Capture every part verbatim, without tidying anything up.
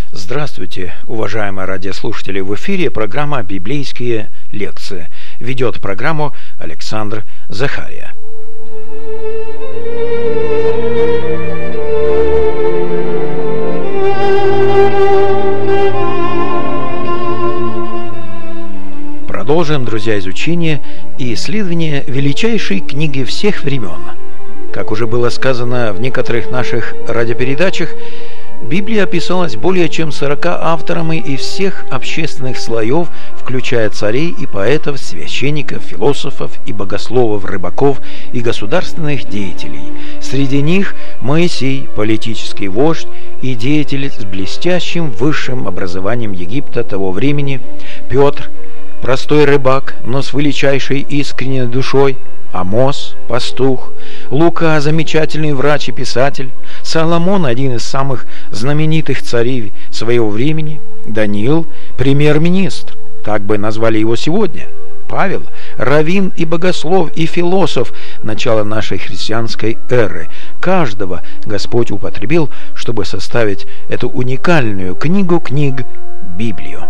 Здравствуйте, уважаемые радиослушатели! В эфире программа «Библейские лекции». Ведет программу Александр Захария. Продолжим, друзья, изучение и исследование величайшей книги всех времен. Как уже было сказано в некоторых наших радиопередачах, Библия описалась более чем сорока авторами из всех общественных слоев, включая царей и поэтов, священников, философов и богословов, рыбаков и государственных деятелей. Среди них Моисей, политический вождь и деятель с блестящим высшим образованием Египта того времени, Петр, простой рыбак, но с величайшей искренней душой, Амос, пастух, Лука, замечательный врач и писатель, Соломон, один из самых знаменитых царей своего времени, Даниил, премьер-министр, так бы назвали его сегодня, Павел, раввин и богослов и философ начала нашей христианской эры. Каждого Господь употребил, чтобы составить эту уникальную книгу книг Библию.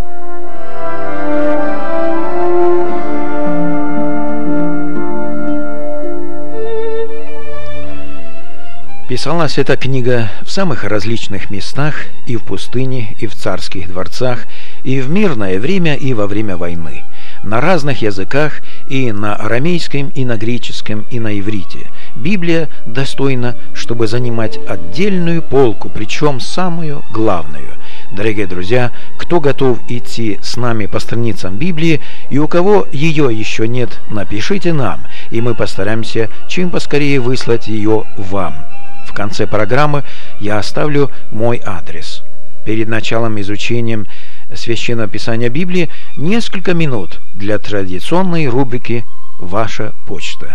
Писалась эта книга в самых различных местах, и в пустыне, и в царских дворцах, и в мирное время, и во время войны, на разных языках, и на арамейском, и на греческом, и на иврите. Библия достойна, чтобы занимать отдельную полку, причем самую главную. Дорогие друзья, кто готов идти с нами по страницам Библии, и у кого ее еще нет, напишите нам, и мы постараемся чем поскорее выслать ее вам. В конце программы я оставлю мой адрес. Перед началом изучения Священного Писания Библии несколько минут для традиционной рубрики «Ваша почта».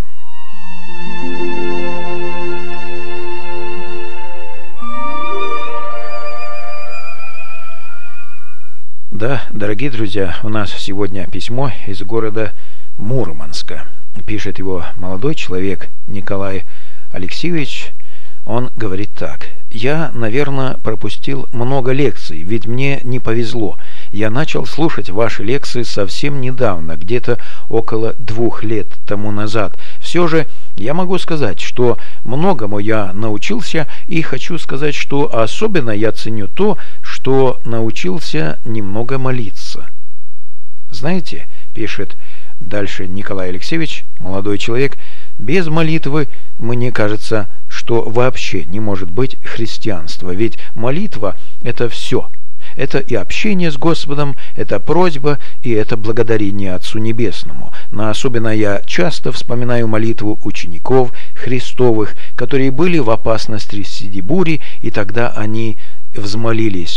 Да, дорогие друзья, у нас сегодня письмо из города Мурманска. Пишет его молодой человек Николай Алексеевич. Он говорит так: «Я, наверное, пропустил много лекций, ведь мне не повезло. Я начал слушать ваши лекции совсем недавно, где-то около двух лет тому назад. Все же я могу сказать, что многому я научился, и хочу сказать, что особенно я ценю то, что научился немного молиться». Знаете, пишет дальше Николай Алексеевич, молодой человек, без молитвы, мне кажется, что вообще не может быть христианства, ведь молитва – это все. Это и общение с Господом, это просьба, и это благодарение Отцу Небесному. Но особенно я часто вспоминаю молитву учеников Христовых, которые были в опасности среди бури, и тогда они взмолились: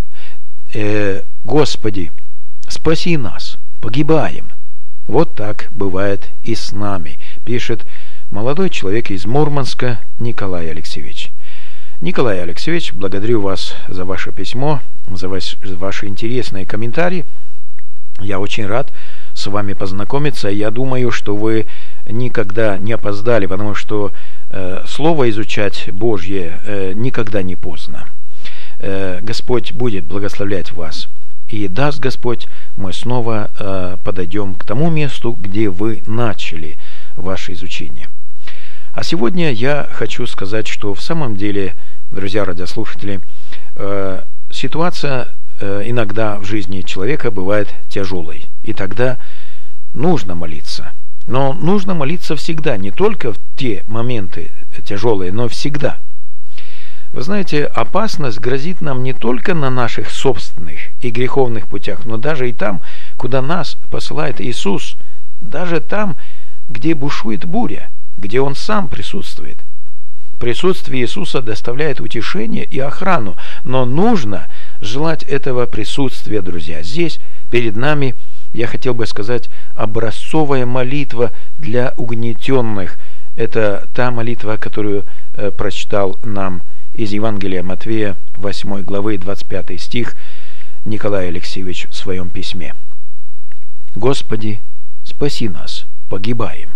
э, «Господи, спаси нас, погибаем». Вот так бывает и с нами, пишет молодой человек из Мурманска Николай Алексеевич. Николай Алексеевич, благодарю вас за ваше письмо, за ваши интересные комментарии. Я очень рад с вами познакомиться. Я думаю, что вы никогда не опоздали, потому что э, слово изучать Божье э, никогда не поздно. Э, Господь будет благословлять вас. И даст Господь, мы снова э, подойдем к тому месту, где вы начали ваше изучение. А сегодня я хочу сказать, что в самом деле, друзья радиослушатели, э, ситуация э, иногда в жизни человека бывает тяжелой. И тогда нужно молиться. Но нужно молиться всегда, не только в те моменты тяжелые, но всегда. Вы знаете, опасность грозит нам не только на наших собственных и греховных путях, но даже и там, куда нас посылает Иисус, даже там, где бушует буря, где Он сам присутствует. Присутствие Иисуса доставляет утешение и охрану, но нужно желать этого присутствия, друзья. Здесь перед нами, я хотел бы сказать, образцовая молитва для угнетенных. Это та молитва, которую э, прочитал нам из Евангелия Матвея, восьмой главы, двадцать пятый стих, Николай Алексеевич в своем письме. «Господи, спаси нас, погибаем».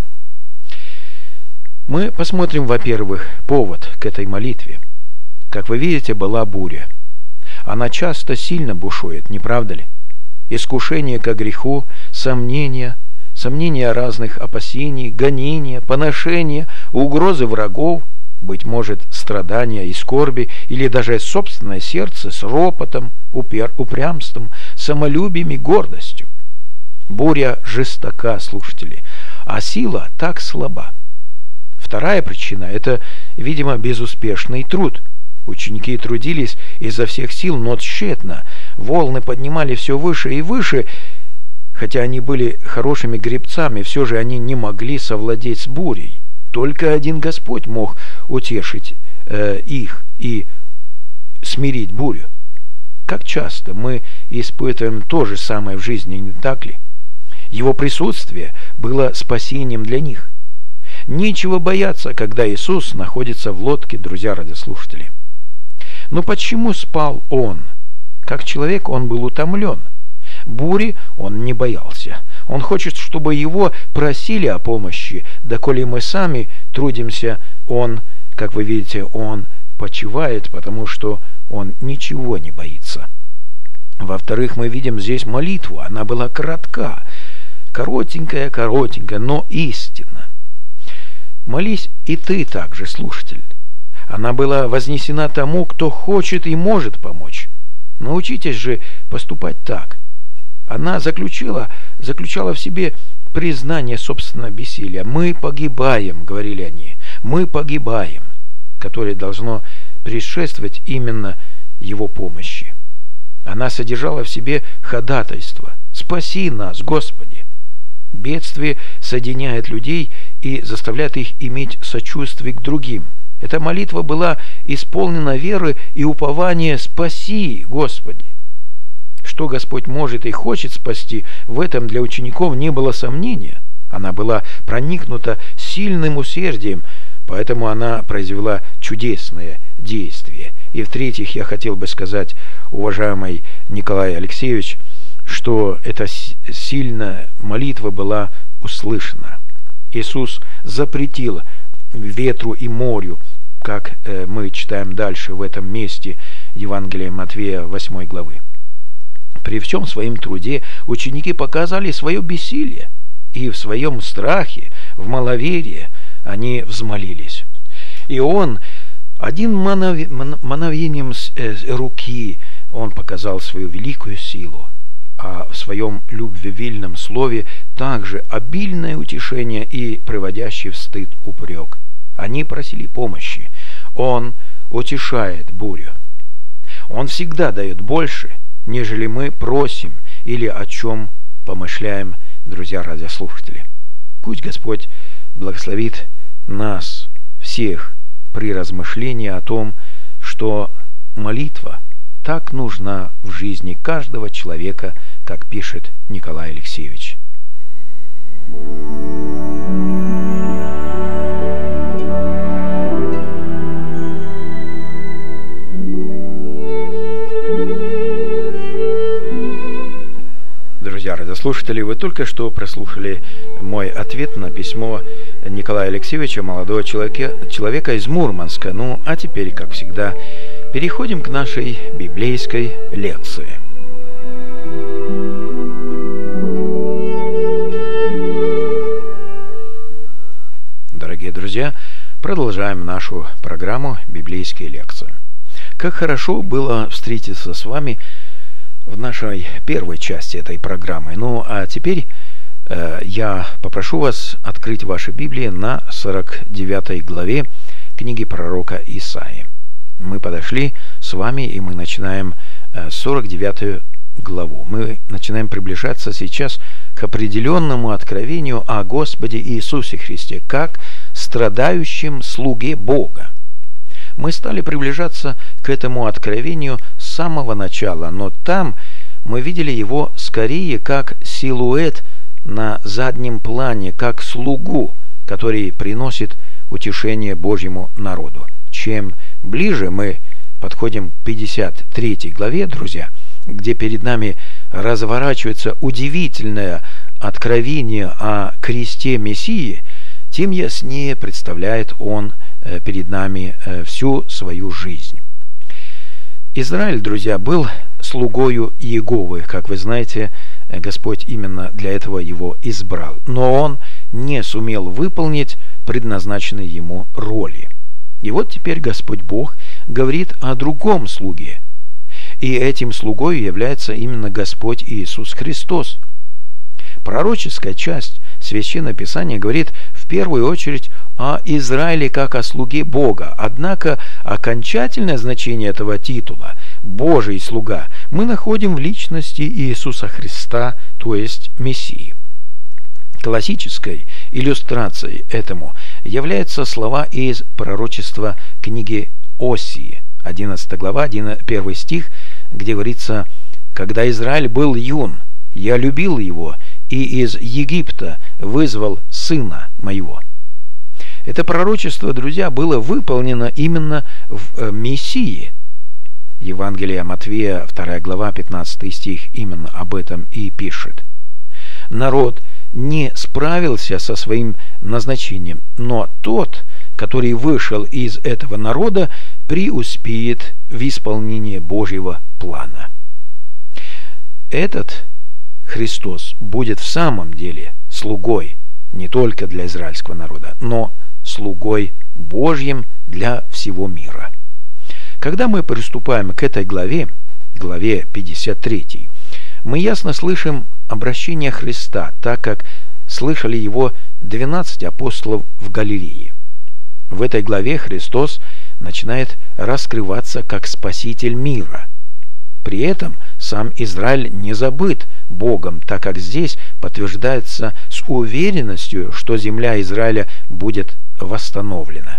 Мы посмотрим, во-первых, повод к этой молитве. Как вы видите, была буря. она часто сильно бушует, не правда ли? Искушение ко греху, сомнения, сомнения разных опасений, гонения, поношения, угрозы врагов, быть может, страдания и скорби, или даже собственное сердце с ропотом, упер, упрямством, самолюбием и гордостью. Буря жестока, слушатели, а сила так слаба. Вторая причина – это, видимо, безуспешный труд. Ученики трудились изо всех сил, но тщетно. Волны поднимали все выше и выше. Хотя они были хорошими гребцами, все же они не могли совладеть с бурей. Только один Господь мог утешить э, их и смирить бурю. Как часто мы испытываем то же самое в жизни, не так ли? Его присутствие было спасением для них. Нечего бояться, когда Иисус находится в лодке, друзья радиослушатели. Но почему спал Он? Как человек он был утомлен. Бури он не боялся. Он хочет, чтобы его просили о помощи, доколе мы сами трудимся, он, как вы видите, он почивает, потому что он ничего не боится. Во-вторых, мы видим здесь молитву. Она была коротка, коротенькая, коротенькая, но истинна. Молись и ты также, слушатель. Она была вознесена тому, кто хочет и может помочь. Научитесь же поступать так. Она заключила, заключала в себе признание собственного бессилия. «Мы погибаем», — говорили они, — «мы погибаем», которое должно предшествовать именно его помощи. Она содержала в себе ходатайство: «Спаси нас, Господи». Бедствие соединяет людей и заставляет их иметь сочувствие к другим. Эта молитва была исполнена веры и упования: «Спаси, Господи». Что Господь может и хочет спасти, в этом для учеников не было сомнения. Она была проникнута сильным усердием, поэтому она произвела чудесное действие. И в-третьих, я хотел бы сказать, уважаемый Николай Алексеевич, что эта сильная молитва была услышана. Иисус запретил ветру и морю, как мы читаем дальше в этом месте Евангелия Матвея восьмой главы. При всем своем труде ученики показали свое бессилие, и в своем страхе, в маловерии они взмолились. И он одним мановением руки он показал свою великую силу, а в своем любвеобильном слове также обильное утешение и приводящий в стыд упрек. Они просили помощи. Он утешает бурю. Он всегда дает больше, нежели мы просим или о чем помышляем, друзья радиослушатели. Пусть Господь благословит нас всех при размышлении о том, что молитва так нужна в жизни каждого человека, как пишет Николай Алексеевич. Друзья радиослушатели, вы только что прослушали мой ответ на письмо Николая Алексеевича, молодого человека, человека из Мурманска. Ну, а теперь, как всегда, переходим к нашей библейской лекции. Дорогие друзья, продолжаем нашу программу «Библейские лекции». Как хорошо было встретиться с вами в нашей первой части этой программы. Ну, а теперь э, я попрошу вас открыть ваши Библии на сорок девятой главе книги пророка Исаии. Мы подошли с вами, и мы начинаем э, сорок девятую главу. Мы начинаем приближаться сейчас к определенному откровению о Господе Иисусе Христе, как страдающем слуге Бога. Мы стали приближаться к этому откровению с самого начала, но там мы видели его скорее как силуэт на заднем плане, как слугу, который приносит утешение Божьему народу. Чем ближе мы подходим к пятьдесят третьей главе, друзья, где перед нами разворачивается удивительное откровение о кресте Мессии, тем яснее представляет он перед нами всю свою жизнь. Израиль, друзья, был слугою Иеговы. Как вы знаете, Господь именно для этого его избрал. Но он не сумел выполнить предназначенные ему роли. И вот теперь Господь Бог говорит о другом слуге. И этим слугой является именно Господь Иисус Христос. Пророческая часть Священного Писания говорит в первую очередь о Израиле как о слуге Бога. Однако окончательное значение этого титула «Божий слуга» мы находим в личности Иисуса Христа, то есть Мессии. Классической иллюстрацией этому являются слова из пророчества книги Осии, одиннадцатая глава, первый стих, где говорится: «Когда Израиль был юн, я любил его, и из Египта вызвал сына моего». Это пророчество, друзья, было выполнено именно в Мессии. Евангелие Матфея, вторая глава, пятнадцатый стих, именно об этом и пишет. Народ не справился со своим назначением, но тот, который вышел из этого народа, преуспеет в исполнении Божьего плана. Этот Христос будет в самом деле слугой не только для израильского народа, но слугой Божьим для всего мира. Когда мы приступаем к этой главе, главе пятьдесят три, мы ясно слышим обращение Христа, так как слышали его двенадцать апостолов в Галилее. В этой главе Христос начинает раскрываться как Спаситель мира. При этом сам Израиль не забыт Богом, так как здесь подтверждается с уверенностью, что земля Израиля будет восстановлена.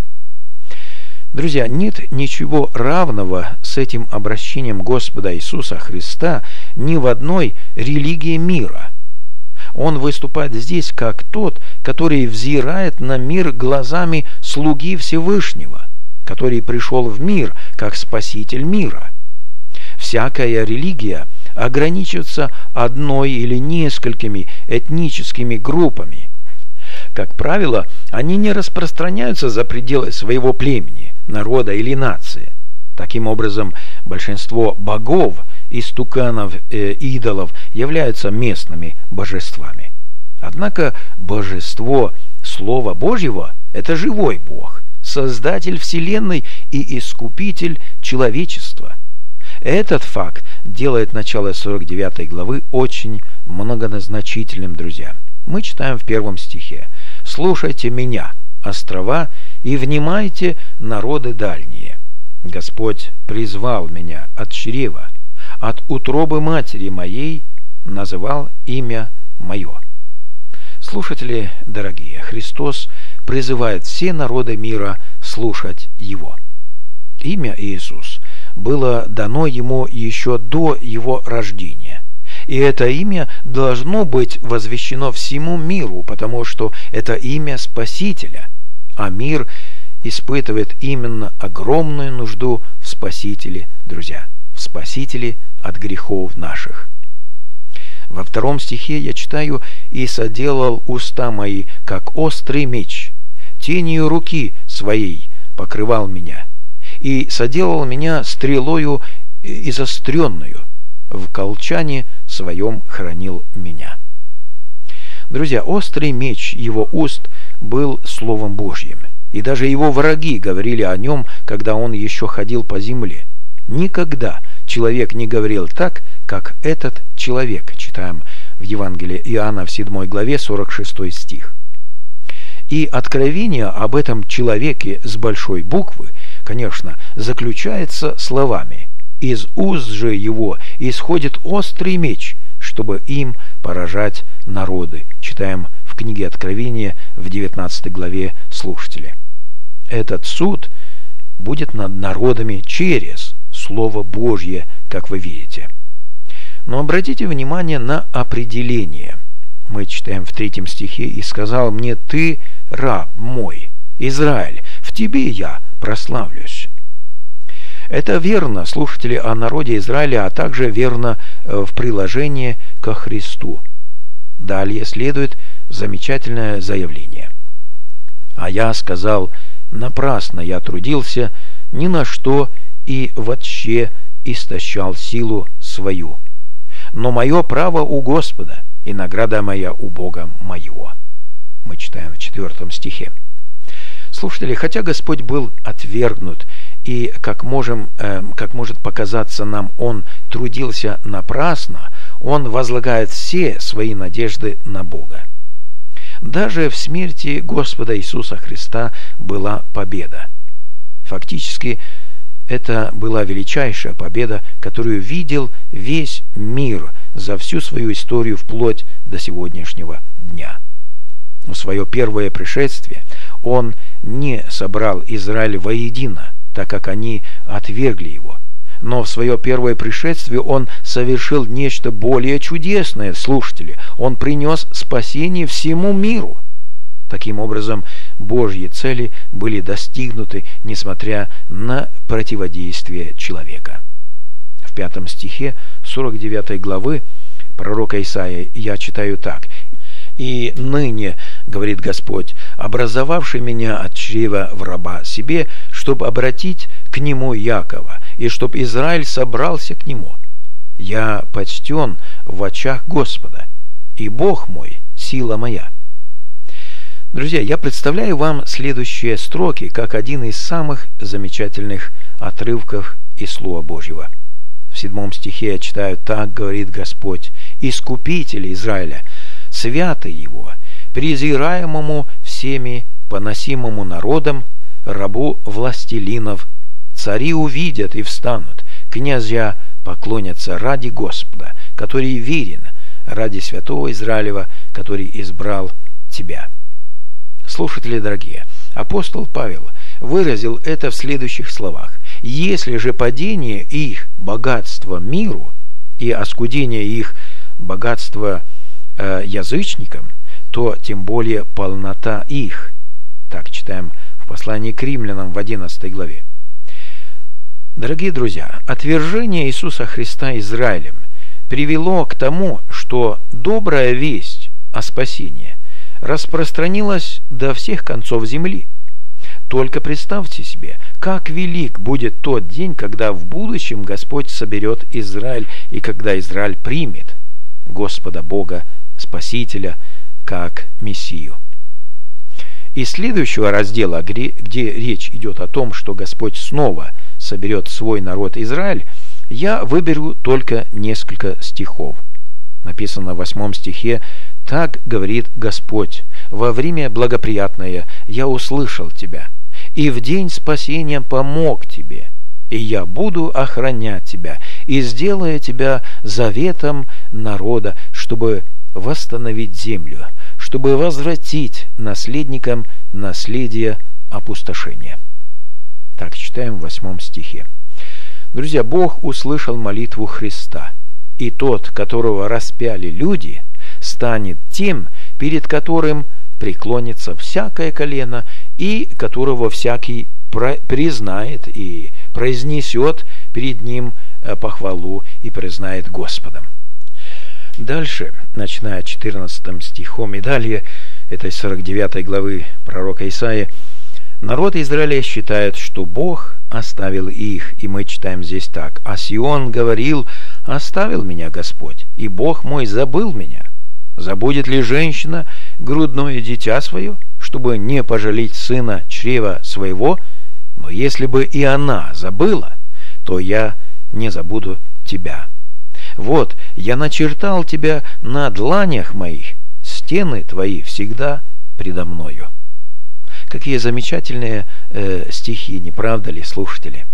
Друзья, нет ничего равного с этим обращением Господа Иисуса Христа ни в одной религии мира. Он выступает здесь как тот, который взирает на мир глазами слуги Всевышнего, который пришел в мир как Спаситель мира. Всякая религия ограничивается одной или несколькими этническими группами. Как правило, они не распространяются за пределы своего племени, народа или нации. Таким образом, большинство богов, истуканов, э, идолов являются местными божествами. Однако божество Слова Божьего – это живой Бог, Создатель Вселенной и Искупитель человечества. Этот факт делает начало сорок девятой главы очень многозначительным, друзья. Мы читаем в первом стихе: «Слушайте меня, острова, и внимайте, народы дальние. Господь призвал меня от чрева, от утробы матери моей называл имя мое». Слушатели дорогие, Христос призывает все народы мира слушать Его. Имя Иисус было дано Ему еще до Его рождения. И это имя должно быть возвещено всему миру, потому что это имя Спасителя, а мир испытывает именно огромную нужду в Спасителе, друзья, в Спасителе от грехов наших. Во втором стихе я читаю: «И соделал уста мои, как острый меч, тенью руки своей покрывал меня, и соделал меня стрелою изостренную, в колчане своем хранил меня». Друзья, острый меч его уст был Словом Божьим, и даже его враги говорили о нем, когда он еще ходил по земле. Никогда человек не говорил так, как этот человек, читаем в Евангелии Иоанна в седьмой главе, сорок шестой стих. И откровение об этом человеке с большой буквы, конечно, заключается словами: «Из уст же его исходит острый меч, чтобы им поражать народы». Читаем в книге Откровения в девятнадцатой главе, слушатели. Этот суд будет над народами через Слово Божье, как вы видите. Но обратите внимание на определение. Мы читаем в третьем стихе: «И сказал мне: ты раб мой, Израиль, в тебе я прославлюсь». Это верно, слушатели, о народе Израиля, а также верно в приложении ко Христу. Далее следует замечательное заявление: «А я сказал: напрасно я трудился, ни на что и вообще истощал силу свою. Но мое право у Господа, и награда моя у Бога моего». Мы читаем в четвертом стихе. Слушатели, хотя Господь был отвергнут, и, как, можем, э, как может показаться нам, Он трудился напрасно, Он возлагает все свои надежды на Бога. Даже в смерти Господа Иисуса Христа была победа. Фактически, это была величайшая победа, которую видел весь мир за всю свою историю вплоть до сегодняшнего дня. В свое первое пришествие Он не собрал Израиль воедино, так как они отвергли Его. Но в свое первое пришествие Он совершил нечто более чудесное, слушатели. Он принес спасение всему миру. Таким образом, Божьи цели были достигнуты, несмотря на противодействие человека. В пятом стихе сорок девятой главы пророка Исаии я читаю так: «И ныне, говорит Господь, образовавший меня от чрева в раба себе, чтобы обратить к нему Якова, и чтоб Израиль собрался к нему. Я почтен в очах Господа, и Бог мой — сила моя». Друзья, я представляю вам следующие строки как один из самых замечательных отрывков из Слова Божьего. В седьмом стихе я читаю: «Так говорит Господь, Искупитель Израиля, святый его, презираемому всеми, поносимому народом, рабу властелинов. Цари увидят и встанут, князья поклонятся ради Господа, который верен, ради святого Израилева, который избрал тебя». Слушатели дорогие, апостол Павел выразил это в следующих словах: «Если же падение их богатства миру и оскудение их богатства э, язычникам, то тем более полнота их». Так читаем в послании к римлянам в одиннадцатой главе. Дорогие друзья, отвержение Иисуса Христа Израилем привело к тому, что добрая весть о спасении распространилась до всех концов земли. Только представьте себе, как велик будет тот день, когда в будущем Господь соберет Израиль, и когда Израиль примет Господа Бога, Спасителя, как Мессию. Из следующего раздела, где речь идет о том, что Господь снова соберет свой народ Израиль, я выберу только несколько стихов. Написано в восьмом стихе: «Так говорит Господь, во время благоприятное я услышал тебя, и в день спасения помог тебе, и я буду охранять тебя, и сделаю тебя заветом народа, чтобы восстановить землю, чтобы возвратить наследникам наследие опустошения». Так читаем в восьмом стихе. Друзья, Бог услышал молитву Христа, и тот, которого распяли люди, станет тем, перед которым преклонится всякое колено, и которого всякий признает и произнесет перед ним похвалу и признает Господом. Дальше, начиная четырнадцатым стихом и далее этой сорок девятой главы пророка Исаии, народ Израиля считает, что Бог оставил их, и мы читаем здесь так: «А Сион говорил: оставил меня Господь, и Бог мой забыл меня. Забудет ли женщина грудное дитя свое, чтобы не пожалеть сына чрева своего? Но если бы и она забыла, то я не забуду тебя. Вот, я начертал тебя на дланях моих, стены твои всегда предо мною». Какие замечательные э, стихи, не правда ли, слушатели?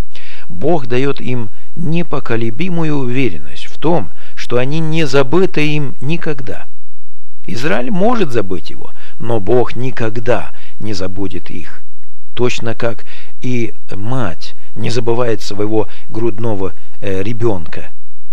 Бог дает им непоколебимую уверенность в том, что они не забыты им никогда. Израиль может забыть его, но Бог никогда не забудет их. Точно как и мать не забывает своего грудного э, ребенка.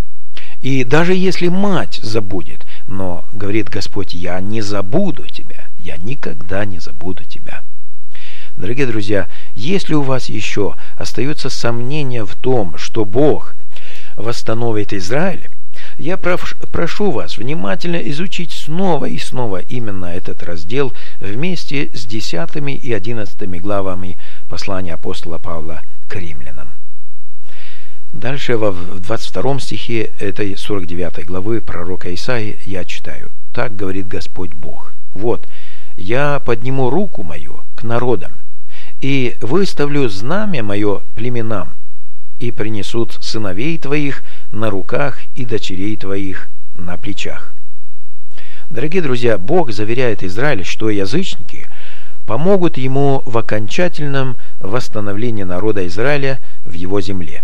И даже если мать забудет, но, говорит Господь, я не забуду тебя, я никогда не забуду тебя. Дорогие друзья, если у вас еще остаются сомнения в том, что Бог восстановит Израиль, я прошу вас внимательно изучить снова и снова именно этот раздел вместе с десятыми и одиннадцатыми главами послания апостола Павла к римлянам. Дальше во двадцать втором стихе этой сорок девятой главы пророка Исаии я читаю. Так говорит Господь Бог. Вот, я подниму руку мою к народам и выставлю знамя мое племенам, и принесут сыновей твоих на руках и дочерей твоих на плечах. Дорогие друзья, Бог заверяет Израиль, что язычники помогут ему в окончательном восстановлении народа Израиля в его земле.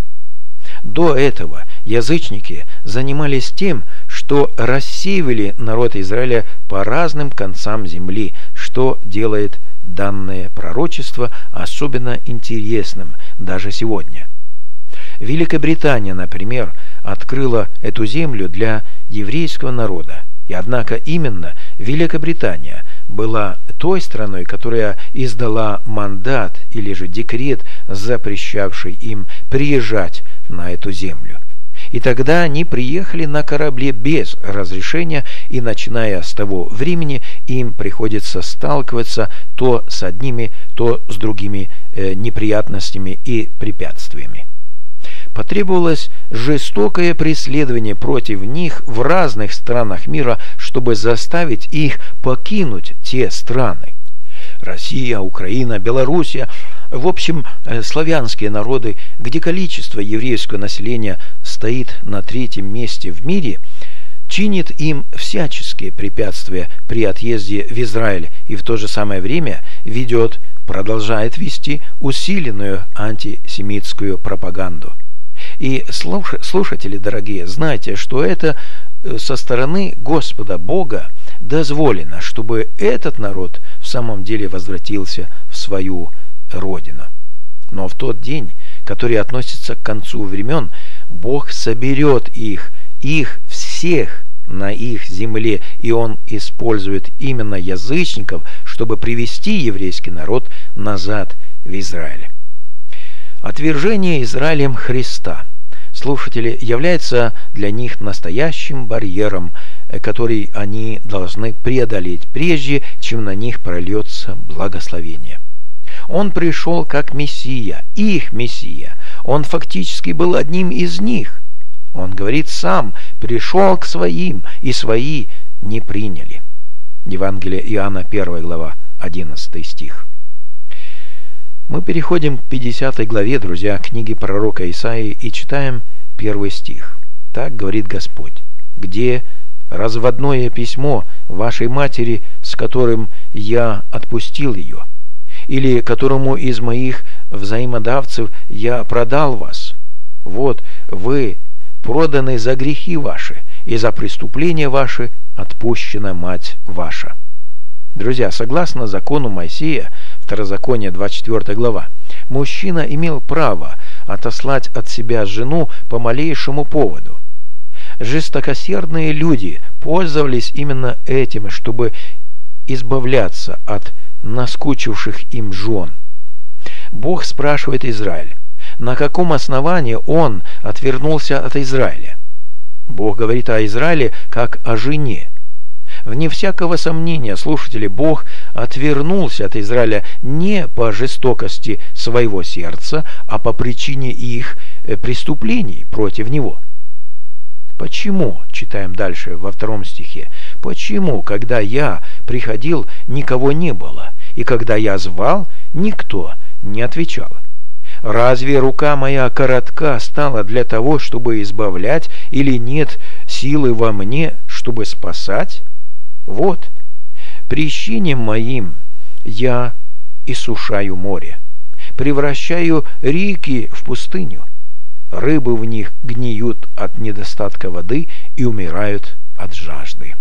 До этого язычники занимались тем, что рассеивали народ Израиля по разным концам земли, что делает данное пророчество особенно интересным даже сегодня. Великобритания, например, открыла эту землю для еврейского народа, и однако именно Великобритания была той страной, которая издала мандат или же декрет, запрещавший им приезжать на эту землю. И тогда они приехали на корабле без разрешения, и начиная с того времени им приходится сталкиваться то с одними, то с другими э, неприятностями и препятствиями. Потребовалось жестокое преследование против них в разных странах мира, чтобы заставить их покинуть те страны. Россия, Украина, Белоруссия, в общем, славянские народы, где количество еврейского населения стоит на третьем месте в мире, чинит им всяческие препятствия при отъезде в Израиль и в то же самое время ведет, продолжает вести усиленную антисемитскую пропаганду. И слушатели дорогие, знайте, что это со стороны Господа Бога дозволено, чтобы этот народ в самом деле возвратился в свою родину. Но в тот день, который относится к концу времен, Бог соберет их, их всех на их земле, и Он использует именно язычников, чтобы привести еврейский народ назад в Израиль. Отвержение Израилем Христа, слушатели, является для них настоящим барьером, который они должны преодолеть, прежде чем на них прольется благословение. Он пришел как Мессия, их Мессия. Он фактически был одним из них. Он говорит сам: пришел к своим, и свои не приняли. Евангелие Иоанна, первая глава, одиннадцатый стих. Мы переходим к пятидесятой главе, друзья, книги пророка Исаии, и читаем первый стих. Так говорит Господь: где разводное письмо вашей матери, с которым я отпустил ее, или которому из моих взаимодавцев я продал вас? Вот вы проданы за грехи ваши, и за преступления ваши отпущена мать ваша. Друзья, согласно закону Моисея, Второзаконие, двадцать четвёртая глава, мужчина имел право отослать от себя жену по малейшему поводу. Жестокосердные люди пользовались именно этим, чтобы избавляться от наскучивших им жен. Бог спрашивает Израиль, на каком основании он отвернулся от Израиля. Бог говорит о Израиле как о жене. Вне всякого сомнения, слушатели, Бог отвернулся от Израиля не по жестокости своего сердца, а по причине их преступлений против него. Почему, читаем дальше во втором стихе, почему, когда я приходил, никого не было, и когда я звал, никто не отвечал? Разве рука моя коротка стала для того, чтобы избавлять, или нет силы во мне, чтобы спасать? Вот, прещением моим я иссушаю море, превращаю реки в пустыню. Рыбы в них гниют от недостатка воды и умирают от жажды.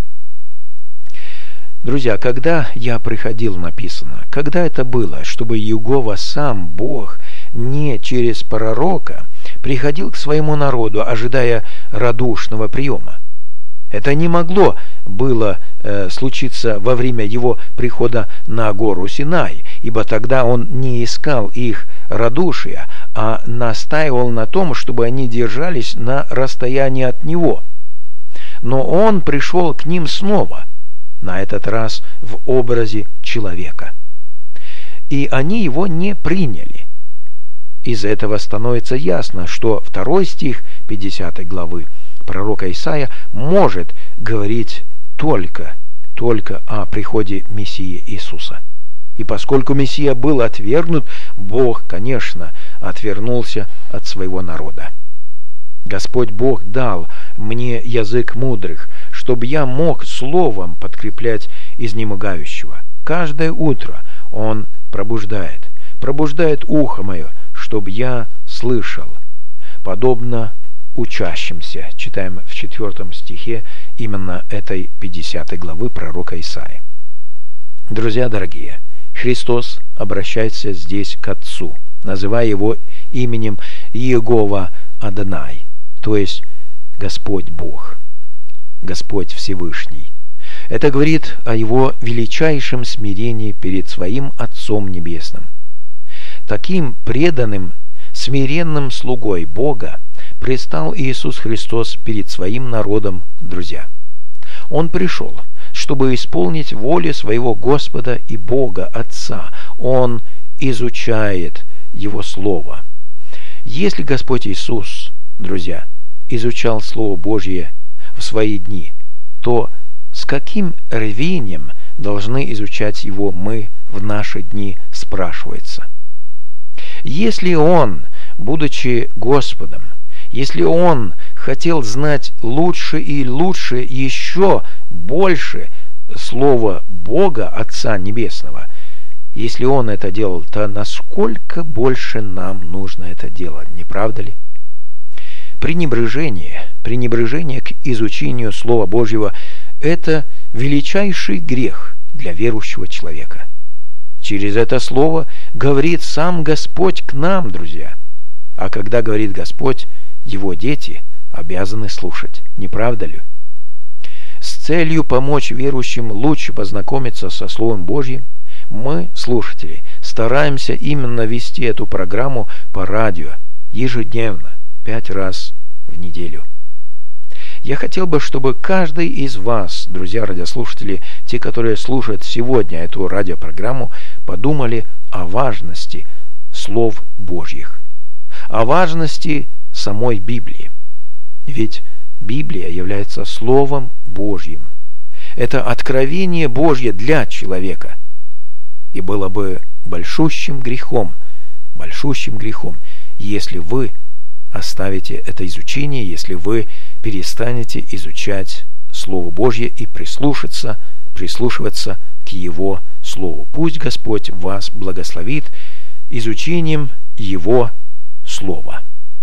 Друзья, когда я приходил, написано, когда это было, чтобы Иегова сам, Бог, не через пророка, приходил к своему народу, ожидая радушного приема? Это не могло было э, случиться во время его прихода на гору Синай, ибо тогда он не искал их радушия, а настаивал на том, чтобы они держались на расстоянии от него. Но он пришел к ним снова, на этот раз в образе человека. И они его не приняли. из этого становится ясно, что второй стих пятидесятой главы пророка Исаия может говорить только, только о приходе Мессии Иисуса. И поскольку Мессия был отвергнут, Бог, конечно, отвернулся от своего народа. Господь Бог дал мне язык мудрых, чтобы я мог словом подкреплять изнемогающего. Каждое утро Он пробуждает, пробуждает ухо мое, чтобы я слышал, подобно учащимся. Читаем в четвертом стихе именно этой пятидесятой главы пророка Исаии. Друзья дорогие, Христос обращается здесь к Отцу, называя Его именем Иегова Адонай, то есть Господь Бог, Господь Всевышний. Это говорит о Его величайшем смирении перед Своим Отцом Небесным. Таким преданным, смиренным слугой Бога предстал Иисус Христос перед Своим народом, друзья. Он пришел, чтобы исполнить волю своего Господа и Бога Отца. Он изучает Его Слово. Если Господь Иисус, друзья, изучал Слово Божье в свои дни, то с каким рвением должны изучать его мы в наши дни, спрашивается. Если Он, будучи Господом, если Он хотел знать лучше и лучше, еще больше Слова Бога Отца Небесного, если Он это делал, то насколько больше нам нужно это делать, не правда ли? Пренебрежение, пренебрежение к изучению Слова Божьего – это величайший грех для верующего человека. Через это Слово говорит сам Господь к нам, друзья. А когда говорит Господь, Его дети обязаны слушать, не правда ли? С целью помочь верующим лучше познакомиться со Словом Божьим, мы, слушатели, стараемся именно вести эту программу по радио ежедневно, пять раз в неделю. Я хотел бы, чтобы каждый из вас, друзья радиослушатели, те, которые слушают сегодня эту радиопрограмму, подумали о важности слов Божьих, о важности самой Библии. Ведь Библия является Словом Божьим. Это откровение Божье для человека. И было бы большущим грехом, большущим грехом, если вы оставите это изучение, если вы перестанете изучать Слово Божье и прислушаться, прислушиваться к Его Слову. Пусть Господь вас благословит изучением Его Слова.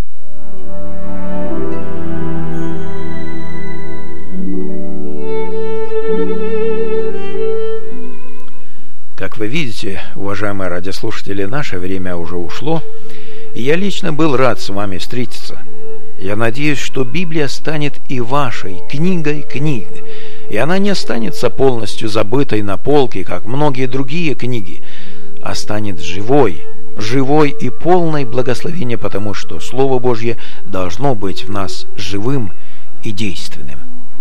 Как вы видите, уважаемые радиослушатели, наше время уже ушло, и я лично был рад с вами встретиться. Я надеюсь, что Библия станет и вашей книгой книг, и она не останется полностью забытой на полке, как многие другие книги, а станет живой, живой и полной благословения, потому что Слово Божье должно быть в нас живым и действенным.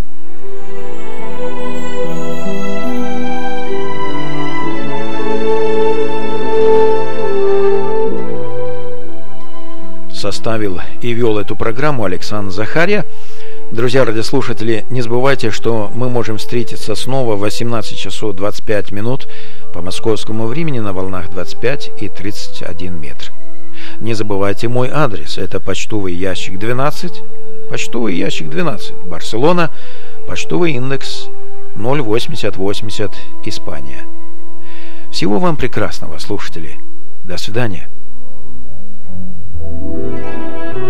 Составил и вел эту программу Александр Захарья. Друзья радиослушатели, не забывайте, что мы можем встретиться снова в восемнадцать часов двадцать пять минут по московскому времени на волнах двадцать пять и тридцать один метр. Не забывайте мой адрес. Это почтовый ящик двенадцать, почтовый ящик двенадцать, Барселона, почтовый индекс ноль восемьдесят восемьдесят, Испания. Всего вам прекрасного, слушатели. До свидания. Thank you.